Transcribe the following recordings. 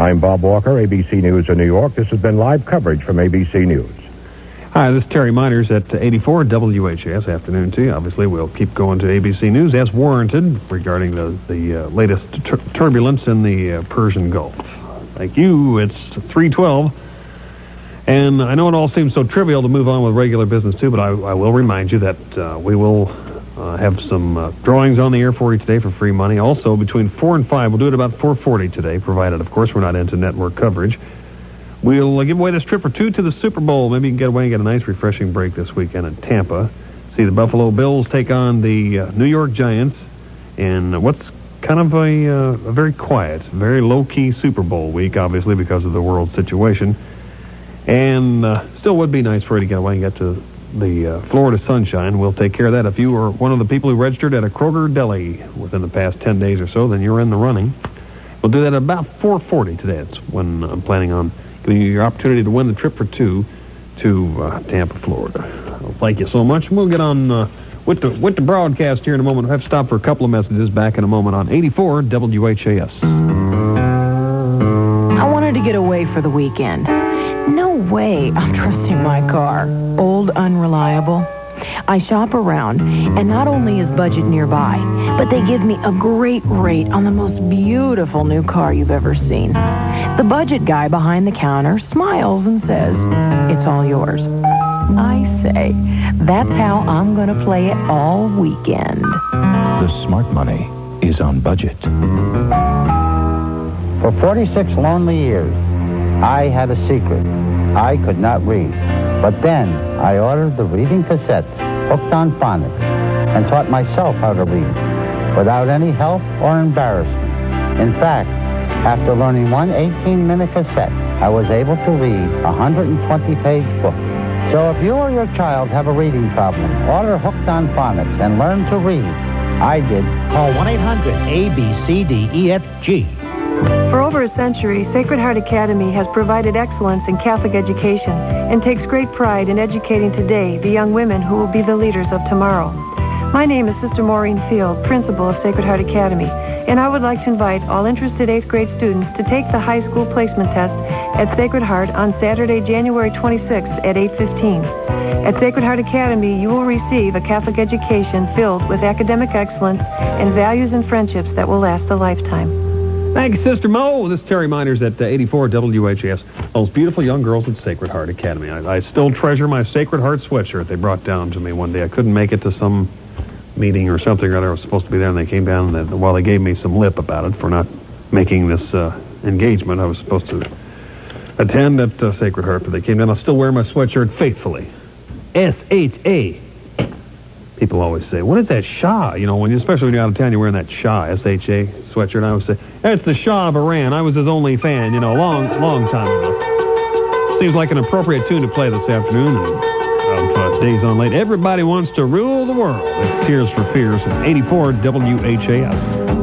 I'm Bob Walker, ABC News in New York. This has been live coverage from ABC News. Hi, this is Terry Miners at 84 WHAS. Afternoon to you. Obviously, we'll keep going to ABC News as warranted regarding the latest turbulence in the Persian Gulf. Thank you. It's 3:12. And I know it all seems so trivial to move on with regular business, too, but I will remind you that we will have some drawings on the air for you today for free money. Also, between 4 and 5, we'll do it about 4:40 today, provided, of course, we're not into network coverage. We'll give away this trip for two to the Super Bowl. Maybe you can get away and get a nice, refreshing break this weekend in Tampa. See the Buffalo Bills take on the New York Giants in what's kind of a very quiet, very low-key Super Bowl week, obviously, because of the world situation. And still would be nice for you to get away and get to the Florida sunshine. We'll take care of that. If you were one of the people who registered at a Kroger Deli within the past 10 days or so, then you're in the running. We'll do that at about 4:40 today. That's when I'm planning on giving you your opportunity to win the trip for two to Tampa, Florida. Well, thank you so much. We'll get on with the broadcast here in a moment. We'll have to stop for a couple of messages. Back in a moment on 84 WHAS. I wanted to get away for the weekend. No way I'm trusting my car. Old, unreliable. I shop around, and not only is budget nearby, but they give me a great rate on the most beautiful new car you've ever seen. The budget guy behind the counter smiles and says, "It's all yours." I say, that's how I'm going to play it all weekend. The smart money is on budget. For 46 lonely years, I had a secret. I could not read. But then I ordered the reading cassettes, Hooked on Phonics, and taught myself how to read without any help or embarrassment. In fact, after learning one 18-minute cassette, I was able to read a 120-page book. So if you or your child have a reading problem, order Hooked on Phonics and learn to read. I did. Call 1-800-ABCDEFG. For over a century, Sacred Heart Academy has provided excellence in Catholic education and takes great pride in educating today the young women who will be the leaders of tomorrow. My name is Sister Maureen Field, principal of Sacred Heart Academy, and I would like to invite all interested 8th grade students to take the high school placement test at Sacred Heart on Saturday, January 26th at 8:15. At Sacred Heart Academy, you will receive a Catholic education filled with academic excellence and values and friendships that will last a lifetime. Thank you, Sister Mo. This is Terry Miners at 84 WHAS. Those beautiful young girls at Sacred Heart Academy. I still treasure my Sacred Heart sweatshirt they brought down to me one day. I couldn't make it to some meeting or something or other. I was supposed to be there, and they came down, and while they gave me some lip about it for not making this engagement, I was supposed to attend at Sacred Heart, but they came down. I'll still wear my sweatshirt faithfully. S-H-A. People always say, what is that Shah? You know, especially when you're out of town, you're wearing that Shah, S-H-A sweatshirt. I always say, that's the Shah of Iran. I was his only fan, a long time ago. Seems like an appropriate tune to play this afternoon of Days on Late. Everybody wants to rule the world. It's Tears for Fears at 84 WHAS.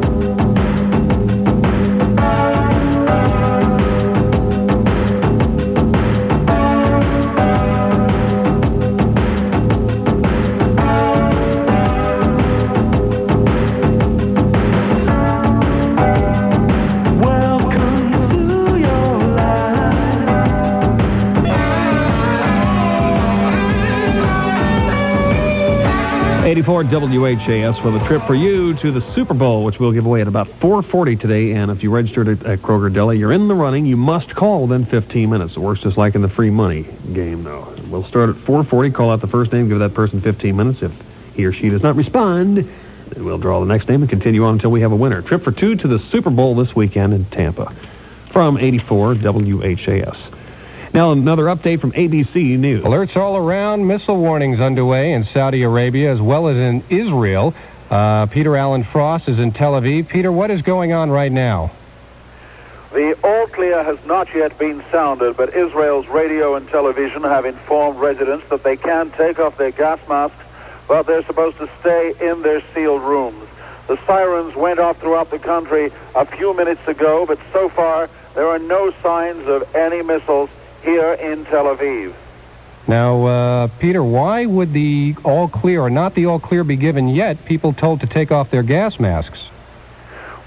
WHAS for the trip for you to the Super Bowl, which we'll give away at about 4:40 today. And if you registered at Kroger Deli, you're in the running. You must call within 15 minutes. It works just like in the free money game, though. We'll start at 4:40. Call out the first name. Give that person 15 minutes. If he or she does not respond, then we'll draw the next name and continue on until we have a winner. Trip for two to the Super Bowl this weekend in Tampa. From 84 WHAS. Now, another update from ABC News. Alerts all around. Missile warnings underway in Saudi Arabia as well as in Israel. Peter Allen Frost is in Tel Aviv. Peter, what is going on right now? The all clear has not yet been sounded, but Israel's radio and television have informed residents that they can take off their gas masks, but they're supposed to stay in their sealed rooms. The sirens went off throughout the country a few minutes ago, but so far there are no signs of any missiles here in Tel Aviv. Now, Peter, why would the all clear or not the all clear be given yet? People told to take off their gas masks.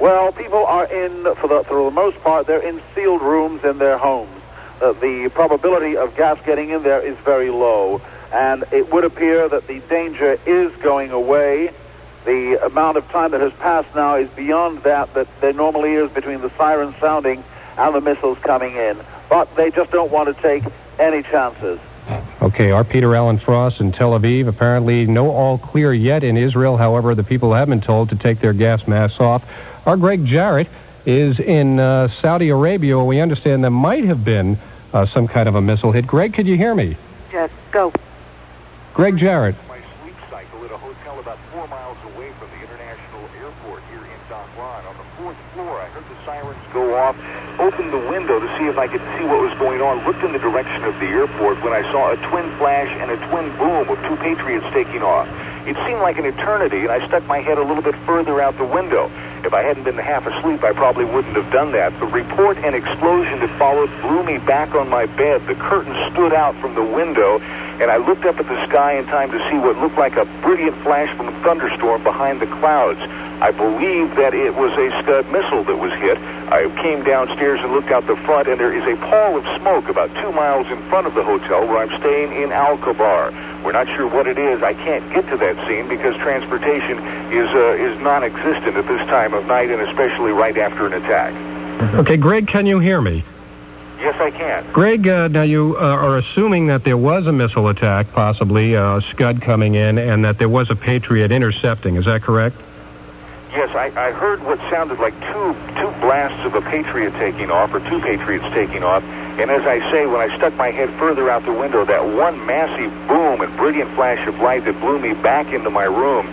Well, people are for the most part, they're in sealed rooms in their homes. The probability of gas getting in there is very low, and it would appear that the danger is going away. The amount of time that has passed now is beyond that there normally is between the siren sounding and the missiles coming in. But they just don't want to take any chances. Okay, our Peter Allen Frost in Tel Aviv. Apparently no all clear yet in Israel. However, the people have been told to take their gas masks off. Our Greg Jarrett is in Saudi Arabia, where we understand there might have been some kind of a missile hit. Greg, could you hear me? Yes, go. Greg Jarrett. My sleep cycle at a hotel about 4 miles away from the international airport here in Dhahran. On the 4th floor, I heard the sirens go off, opened the window to see if I could see what was going on, looked in the direction of the airport when I saw a twin flash and a twin boom of two Patriots taking off. It seemed like an eternity, and I stuck my head a little bit further out the window. If I hadn't been half asleep, I probably wouldn't have done that. The report and explosion that followed blew me back on my bed. The curtain stood out from the window, and I looked up at the sky in time to see what looked like a brilliant flash from a thunderstorm behind the clouds. I believe that it was a Scud missile that was hit. I came downstairs and looked out the front, and there is a pall of smoke about 2 miles in front of the hotel where I'm staying in Al-Kabar. We're not sure what it is. I can't get to that scene because transportation is non-existent at this time of night, and especially right after an attack. Okay, Greg, can you hear me? Yes, I can. Greg, now you are assuming that there was a missile attack, possibly Scud coming in, and that there was a Patriot intercepting. Is that correct? Yes, I heard what sounded like two blasts of a Patriot taking off, or two Patriots taking off. And as I say, when I stuck my head further out the window, that one massive boom and brilliant flash of light that blew me back into my room,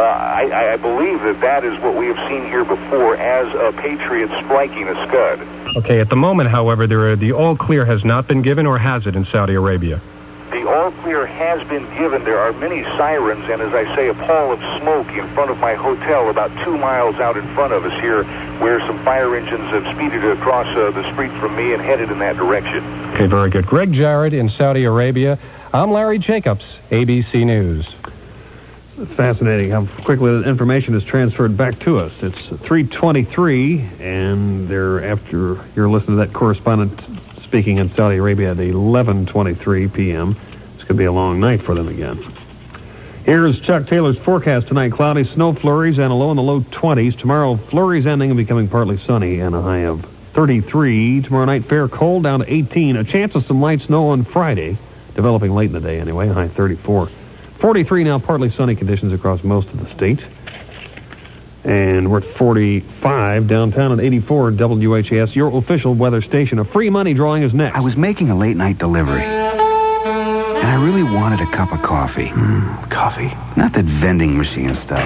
I believe that is what we have seen here before as a Patriot striking a Scud. Okay, at the moment, however, the all clear has not been given, or has it in Saudi Arabia? The all clear has been given. There are many sirens, and as I say, a pall of smoke in front of my hotel about 2 miles out in front of us here, where some fire engines have speeded across the street from me and headed in that direction. Okay, very good. Greg Jarrett in Saudi Arabia. I'm Larry Jacobs, ABC News. It's fascinating how quickly the information is transferred back to us. It's 3:23, and after you're listening to that correspondent speaking in Saudi Arabia at 11:23 p.m. It's going to be a long night for them again. Here's Chuck Taylor's forecast tonight. Cloudy, snow flurries, and a low in the low 20s. Tomorrow, flurries ending and becoming partly sunny, and a high of 33. Tomorrow night, fair cold, down to 18. A chance of some light snow on Friday, developing late in the day anyway, high 34. 43 now, partly sunny conditions across most of the state. And we're at 45 downtown at 84 WHAS, your official weather station. A free money drawing is next. I was making a late night delivery, and I really wanted a cup of coffee. Coffee? Not that vending machine stuff.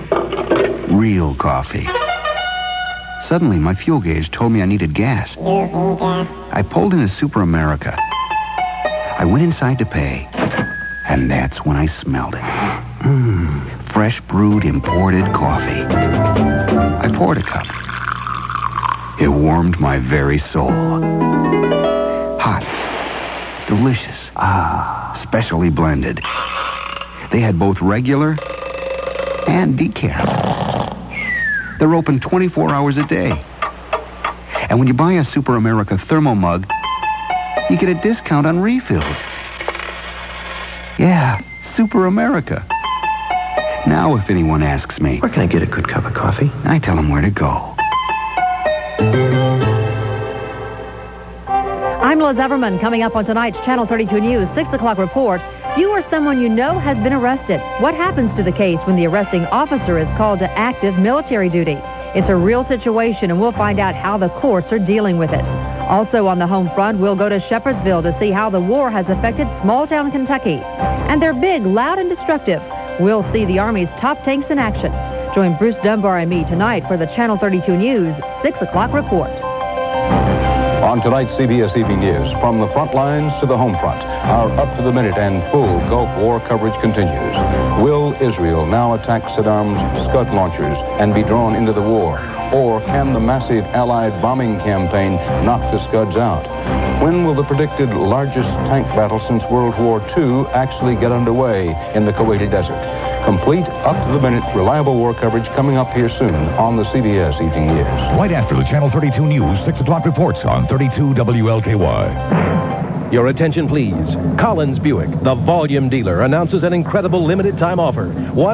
Real coffee. Suddenly, my fuel gauge told me I needed gas. I pulled into Super America. I went inside to pay, and that's when I smelled it. Fresh brewed imported coffee. I poured a cup. It warmed my very soul. Hot. Delicious. Specially blended. They had both regular and decaf. They're open 24 hours a day. And when you buy a Super America thermo mug, you get a discount on refills. Yeah, Super America. Now, if anyone asks me, where can I get a good cup of coffee? I tell them where to go. I'm Liz Everman. Coming up on tonight's Channel 32 News 6 o'clock report, you or someone you know has been arrested. What happens to the case when the arresting officer is called to active military duty? It's a real situation, and we'll find out how the courts are dealing with it. Also on the home front, we'll go to Shepherdsville to see how the war has affected small-town Kentucky. And they're big, loud, and destructive. We'll see the Army's top tanks in action. Join Bruce Dunbar and me tonight for the Channel 32 News 6 o'clock report. On tonight's CBS Evening News, from the front lines to the home front, our up-to-the-minute and full Gulf War coverage continues. Will Israel now attack Saddam's Scud launchers and be drawn into the war? Or can the massive Allied bombing campaign knock the Scuds out? When will the predicted largest tank battle since World War II actually get underway in the Kuwaiti desert? Complete, up-to-the-minute, reliable war coverage coming up here soon on the CBS Evening News. Right after the Channel 32 News 6 o'clock reports on 32 WLKY. Your attention, please. Collins Buick, the volume dealer, announces an incredible limited-time offer.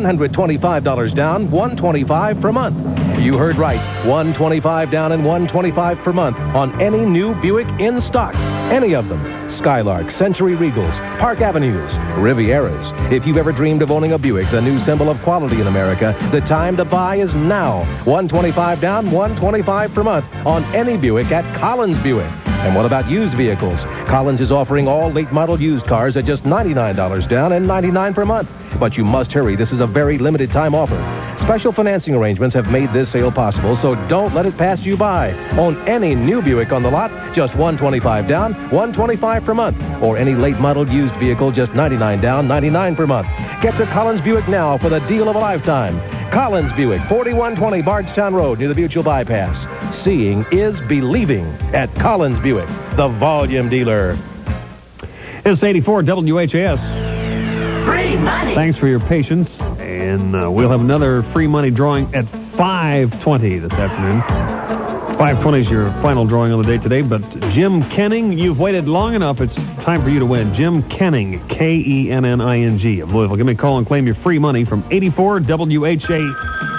$125 down, $125 per month. You heard right. $125 down and $125 per month on any new Buick in stock. Any of them. Skylark, Century Regals, Park Avenues, Rivieras. If you've ever dreamed of owning a Buick, the new symbol of quality in America, the time to buy is now. $125 down, $125 per month on any Buick at Collins Buick. And what about used vehicles? Collins is offering all late-model used cars at just $99 down and $99 per month. But you must hurry. This is a very limited-time offer. Special financing arrangements have made this sale possible, so don't let it pass you by. Own any new Buick on the lot, just $125 down, $125 per month. Or any late-model used vehicle, just $99 down, $99 per month. Get to Collins Buick now for the deal of a lifetime. Collins Buick, 4120 Bardstown Road near the Butchell Bypass. Seeing is believing at Collins Buick, the volume dealer. It's 84 WHAS. Free money. Thanks for your patience. And we'll have another free money drawing at 5:20 this afternoon. 5:20 is your final drawing on the day today. But Jim Kenning, you've waited long enough. It's time for you to win. Jim Kenning, Kenning of Louisville. Give me a call and claim your free money from 84 WHA.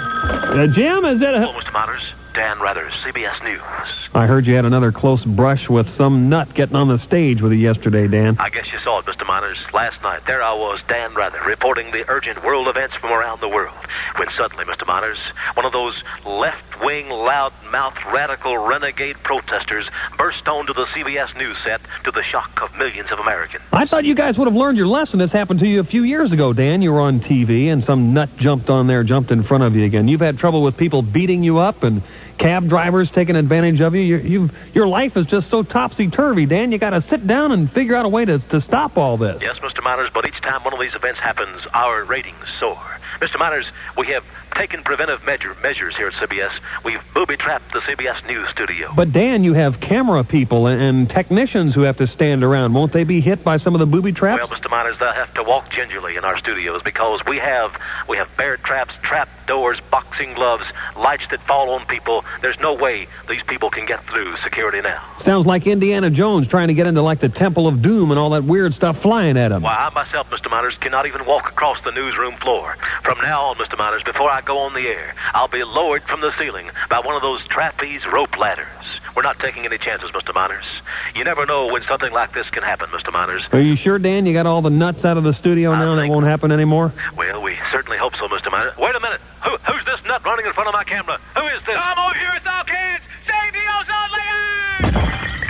Jim, is it? Hello, Mr. Monners. Dan Rather, CBS News. I heard you had another close brush with some nut getting on the stage with you yesterday, Dan. I guess you saw it, Mr. Monners. Last night, there I was, Dan Rather, reporting the urgent world events from around the world. When suddenly, Mr. Monners, one of those left-wing, loud-mouthed, radical, renegade protesters burst onto the CBS News set to the shock of millions of Americans. I thought you guys would have learned your lesson. This happened to you a few years ago, Dan. You were on TV, and some nut jumped in front of you again. You've had trouble with people beating you up and cab drivers taking advantage of you. Your life is just so topsy-turvy, Dan. You got to sit down and figure out a way to stop all this. Yes, Mr. Monners, but each time one of these events happens, our ratings soar. Mr. Monners, we have taken preventive measures here at CBS. We've booby-trapped the CBS News studio. But, Dan, you have camera people and technicians who have to stand around. Won't they be hit by some of the booby traps? Well, Mr. Monners, they'll have to walk gingerly in our studios because we have bear traps, trap doors, boxing gloves, lights that fall on people. There's no way these people can get through security now. Sounds like Indiana Jones trying to get into, like, the Temple of Doom and all that weird stuff flying at him. Why, I myself, Mr. Monners, cannot even walk across the newsroom floor. From now on, Mr. Monners, before I go on the air, I'll be lowered from the ceiling by one of those trapeze rope ladders. We're not taking any chances, Mr. Monners. You never know when something like this can happen, Mr. Monners. Are you sure, Dan? You got all the nuts out of the studio now? That won't happen anymore? Well, we certainly hope so, Mr. Monners. Wait a minute. Who's this nut running in front of my camera? Who is this? Come over here, it's all kids. Save the ozone layer!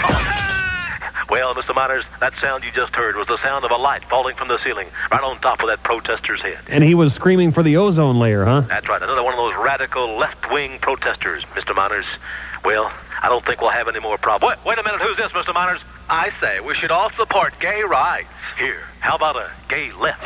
Well, Mr. Monners, that sound you just heard was the sound of a light falling from the ceiling right on top of that protester's head. And he was screaming for the ozone layer, huh? That's right. Another one of those radical left-wing protesters, Mr. Monners. Well, I don't think we'll have any more problems. Wait a minute. Who's this, Mr. Monners? I say we should all support gay rights. Here, how about a gay left?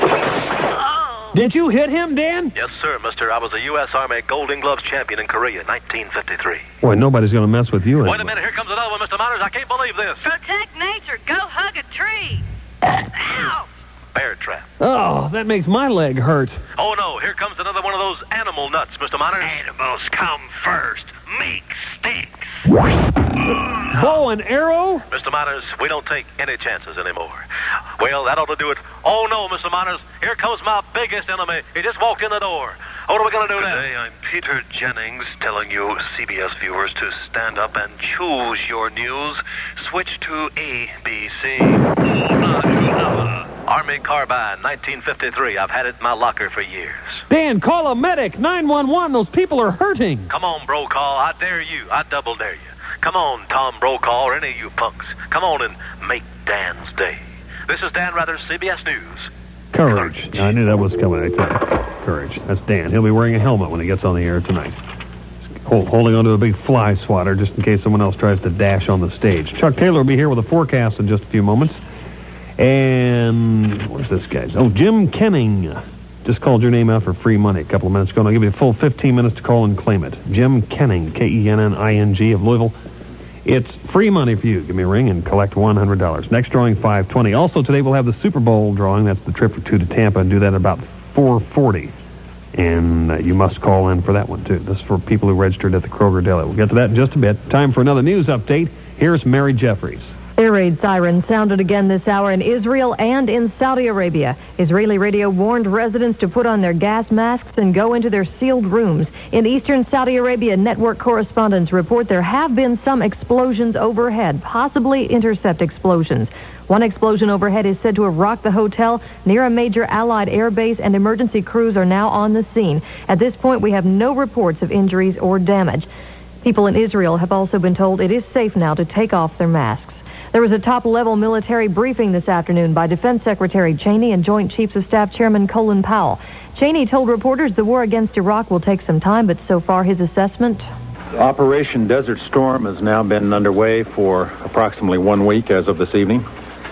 Did you hit him, Dan? Yes, sir, mister. I was a U.S. Army Golden Gloves champion in Korea, 1953. Boy, nobody's going to mess with you. Wait a minute. Here comes another one, Mr. Monners. I can't believe this. Protect nature. Go hug a tree. Ow! Bear trap. Oh, that makes my leg hurt. Oh, no. Here comes another one of those animal nuts, Mr. Monners. Animals come first. Meat stinks. Bow and arrow? Mr. Monners, we don't take any chances anymore. Well, that ought to do it. Oh, no, Mr. Monners. Here comes my biggest enemy. He just walked in the door. What are we going to do now? Today, I'm Peter Jennings telling you CBS viewers to stand up and choose your news. Switch to ABC. Army Carbine, 1953. I've had it in my locker for years. Dan, call a medic. 911. Those people are hurting. Come on, Brokaw. I dare you. I double dare you. Come on, Tom Brokaw, or any of you punks. Come on and make Dan's day. This is Dan Rather, CBS News. Courage. I knew that was coming. I tell you. Courage. That's Dan. He'll be wearing a helmet when he gets on the air tonight. Holding onto a big fly swatter just in case someone else tries to dash on the stage. Chuck Taylor will be here with a forecast in just a few moments. And where's this guy? Oh, Jim Kenning. just called your name out for free money a couple of minutes ago, and I'll give you a full 15 minutes to call and claim it. Jim Kenning, Kenning of Louisville. It's free money for you. Give me a ring and collect $100. Next drawing, 5:20. Also, today we'll have the Super Bowl drawing. That's the trip for two to Tampa, and do that at about 4:40. And you must call in for that one, too. This is for people who registered at the Kroger Deli. We'll get to that in just a bit. Time for another news update. Here's Mary Jeffries. Air raid sirens sounded again this hour in Israel and in Saudi Arabia. Israeli radio warned residents to put on their gas masks and go into their sealed rooms. In eastern Saudi Arabia, network correspondents report there have been some explosions overhead, possibly intercept explosions. One explosion overhead is said to have rocked the hotel near a major Allied air base, and emergency crews are now on the scene. At this point, we have no reports of injuries or damage. People in Israel have also been told it is safe now to take off their masks. There was a top-level military briefing this afternoon by Defense Secretary Cheney and Joint Chiefs of Staff Chairman Colin Powell. Cheney told reporters the war against Iraq will take some time, but so far his assessment... Operation Desert Storm has now been underway for approximately 1 week as of this evening.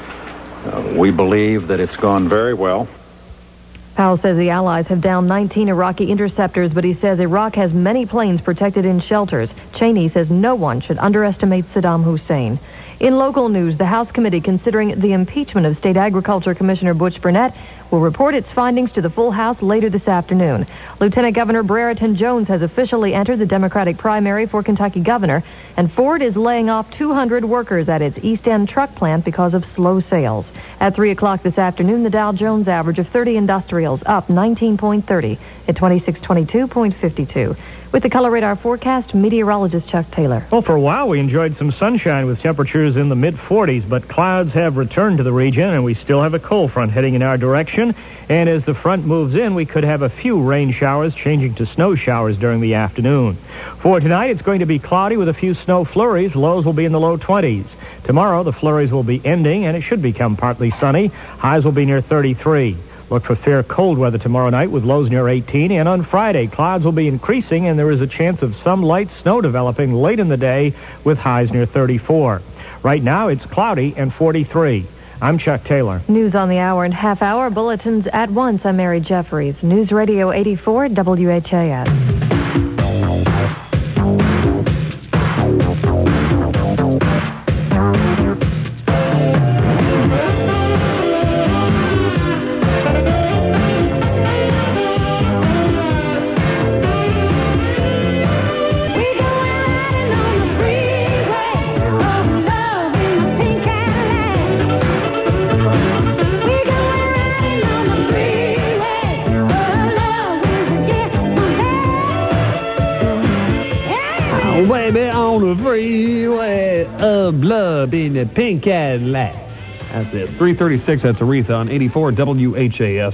We believe that it's gone very well. Powell says the Allies have downed 19 Iraqi interceptors, but he says Iraq has many planes protected in shelters. Cheney says no one should underestimate Saddam Hussein. In local news, the House committee considering the impeachment of State Agriculture Commissioner Butch Burnett will report its findings to the full House later this afternoon. Lieutenant Governor Brereton Jones has officially entered the Democratic primary for Kentucky governor, and Ford is laying off 200 workers at its East End truck plant because of slow sales. At 3 o'clock this afternoon, the Dow Jones average of 30 industrials up 19.30 at 2622.52. With the Color Radar forecast, meteorologist Chuck Taylor. Well, for a while we enjoyed some sunshine with temperatures in the mid-40s, but clouds have returned to the region, and we still have a cold front heading in our direction. And as the front moves in, we could have a few rain showers changing to snow showers during the afternoon. For tonight, it's going to be cloudy with a few snow flurries. Lows will be in the low 20s. Tomorrow, the flurries will be ending, and it should become partly sunny. Highs will be near 33. Look for fair cold weather tomorrow night with lows near 18. And on Friday, clouds will be increasing, and there is a chance of some light snow developing late in the day with highs near 34. Right now, it's cloudy and 43. I'm Chuck Taylor. News on the hour and half hour. Bulletins at once. I'm Mary Jeffries. News Radio 84 WHAS. Love in the pink Cadillac. That's it. 336, that's Aretha on 84 WHAS.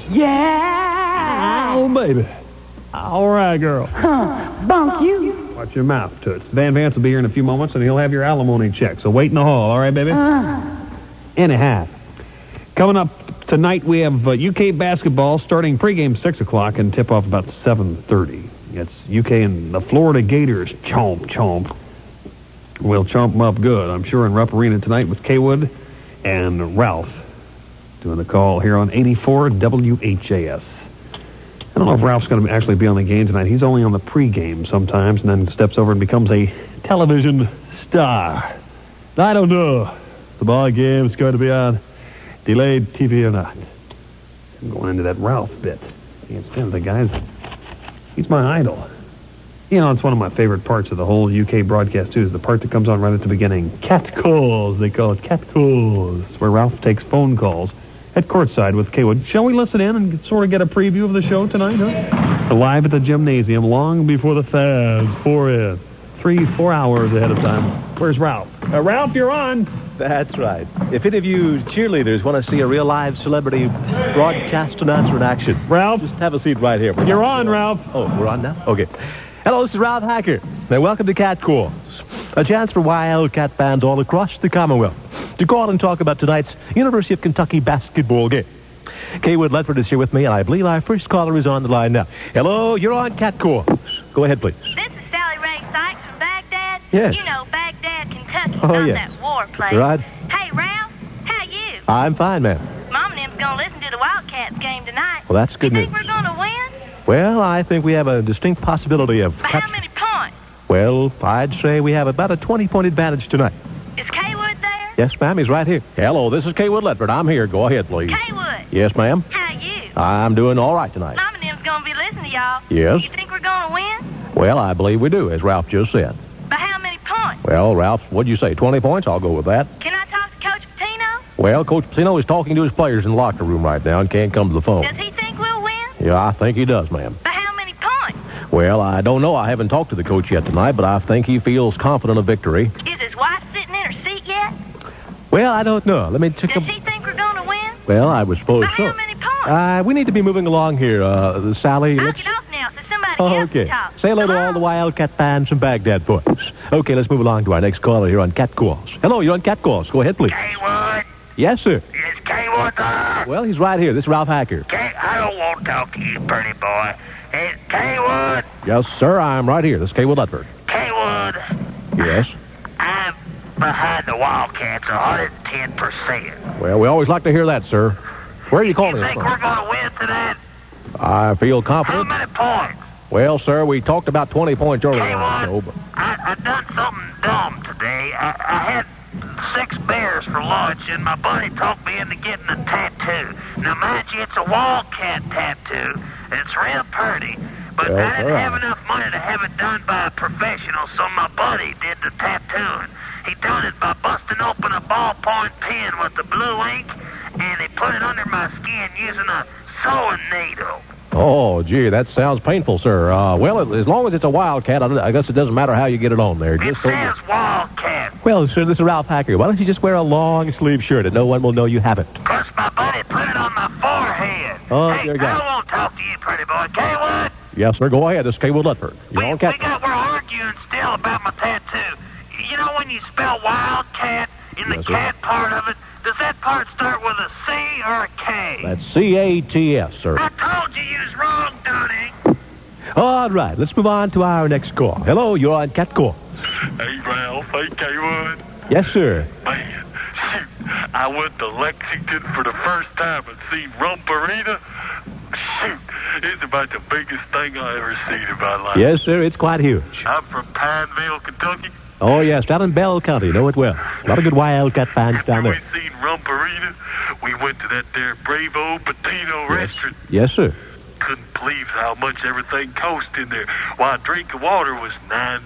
Yeah! Oh, baby. All right, girl. Huh. Bunk you. Watch your mouth, Toots. Van Vance will be here in a few moments, and he'll have your alimony check. So wait in the hall, all right, baby? Anyhow, coming up tonight, we have UK basketball starting pregame 6 o'clock and tip-off about 7:30. It's UK and the Florida Gators. Chomp, chomp. We'll chomp them up good, I'm sure, in Rupp Arena tonight with Kaywood and Ralph doing the call here on 84 WHAS. I don't know if Ralph's going to actually be on the game tonight. He's only on the pregame sometimes and then steps over and becomes a television star. I don't know. The ball game's going to be on delayed TV or not. I'm going into that Ralph bit. Can't stand the guys. He's my idol. You know, it's one of my favorite parts of the whole UK broadcast, too, is the part that comes on right at the beginning. Cat calls, they call it cat calls. It's where Ralph takes phone calls at courtside with Kaywood. Shall we listen in and sort of get a preview of the show tonight, huh? Live at the gymnasium, long before the fans pour in. 3-4 hours ahead of time. Where's Ralph? Ralph, you're on. That's right. If any of you cheerleaders want to see a real live celebrity broadcast announcer in action, Ralph, just have a seat right here. You're on, Ralph. Oh, we're on now? Okay. Hello, this is Ralph Hacker. Now, welcome to Cat Calls, a chance for Wildcat fans all across the Commonwealth to call and talk about tonight's University of Kentucky basketball game. Kaywood Ledford is here with me, and I believe our first caller is on the line now. Hello, you're on Cat Calls. Go ahead, please. This is Sally Ray Sykes from Baghdad. Yes. You know, Baghdad, Kentucky. Oh, Not yes. that war place. Right. Hey, Ralph, how you? I'm fine, ma'am. Mom and them's going to listen to the Wildcats game tonight. Well, that's good You news. think we're going to win? Well, I think we have a distinct possibility of... By how many points? Well, I'd say we have about a 20-point advantage tonight. Is Kaywood there? Yes, ma'am, he's right here. Hello, this is Kaywood Ledford. I'm here. Go ahead, please. Kaywood. Yes, ma'am. How you? I'm doing all right tonight. Mom and them's gonna be listening to y'all. Yes? You think we're gonna win? Well, I believe we do, as Ralph just said. By how many points? Well, Ralph, what'd you say, 20 points? I'll go with that. Can I talk to Coach Patino? Well, Coach Patino is talking to his players in the locker room right now and can't come to the phone. Does he think we'll win? Yeah, I think he does, ma'am. By how many points? Well, I don't know. I haven't talked to the coach yet tonight, but I think he feels confident of victory. Is his wife sitting in her seat yet? Well, I don't know. Let me check. Does she think we're gonna win? Well, I would suppose By so. how many points? We need to be moving along here, Sally. I'll let's... get off now so somebody else Okay. can talk. Say hello to all the Wildcat fans from Baghdad for us. Okay, let's move along to our next caller here on Cat Calls. Hello, you're on Cat Calls. Go ahead, please. Kaywood? Yes, sir. Is Kaywood there? Well, he's right here. This is Ralph Hacker. I don't want to talk to you, pretty boy. Hey, Kaywood? Yes, sir. I'm right here. This is Kaywood Ledford. Kaywood, Yes. I'm behind the Wildcats 110%. Well, we always like to hear that, sir. Where are you calling You us think from? we're going to win tonight? I feel How confident. many points? Well, sir, we talked about 20 points earlier on the show, but... I done something dumb today. I had 6 bears for lunch, and my buddy talked me into getting a tattoo. Now, mind you, it's a Wildcat tattoo. It's real pretty. But Well, I didn't sir, have enough money to have it done by a professional, so my buddy did the tattooing. He done it by busting open a ballpoint pen with the blue ink, and he put it under my skin using a sewing needle. Oh, gee, that sounds painful, sir. Well, as long as it's a Wildcat, I guess it doesn't matter how you get it on there. It Just so says Wildcat. Well, sir, this is Ralph Hacker. Why don't you just wear a long-sleeve shirt and no one will know you have it? Plus, my buddy put it on my forehead. Oh, hey, dear I God. don't want to talk to you, pretty boy. Kaywood? Yes, sir. Go ahead. This is Kaywood Ledford. You're on Cat. We're arguing still about my tattoo. You know when you spell Wildcat in the Yes, sir. cat part of it, does that part start with a C or a K? That's C-A-T-S, sir. I told you was wrong, Donnie. All right, let's move on to our next call. Hello, you're on Cat Call. Hey, Ralph. Hey, Kaywood. Yes, sir. Man, shoot. I went to Lexington for the first time and seen Rump Arena. Shoot. It's about the biggest thing I ever seen in my life. Yes, sir, it's quite huge. I'm from Pineville, Kentucky. Oh, yes, down in Bell County. Know it well. A lot of good Wildcat fans down there. We seen Rump Arena. We went to that there Bravo Patino restaurant. Yes, sir. Couldn't believe how much everything cost in there. Why, a drink of water was $9.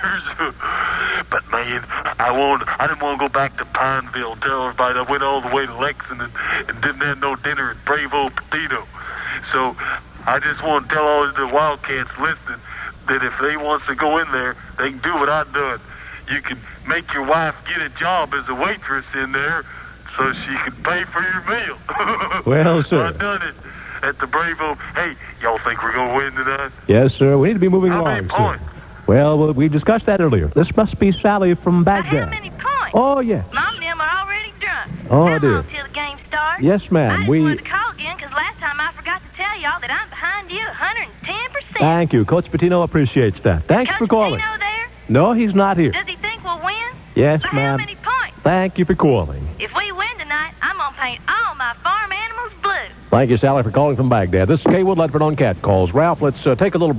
But man, I didn't want to go back to Pineville and tell everybody I went all the way to Lexington and didn't have no dinner at Bravo Patino. So I just want to tell all the Wildcats listening that if they wants to go in there, they can do what I've done. You can make your wife get a job as a waitress in there so she can pay for your meal. Well, So sir. I done it at the Bravo. Hey, y'all think we're going to win tonight? Yes, sir. We need to be moving How along, many points? sir. Well, we discussed that earlier. This must be Sally from Baghdad. How many points? Oh, yes. Mom and them are already drunk. Oh, Come dear. on till the game starts. Yes, ma'am. I just wanted to call again because last time I forgot to tell y'all that I'm behind you 110%. Thank you. Coach Patino appreciates that. Thanks for calling. Patino there? No, he's not here. Does he think we'll win? Yes, By ma'am. how many points? Thank you for calling. If we win tonight, I'm going to paint all my farm animals blue. Thank you, Sally, for calling from Baghdad. This is Kaywood Ledford on Cat Calls. Ralph, let's take a little break.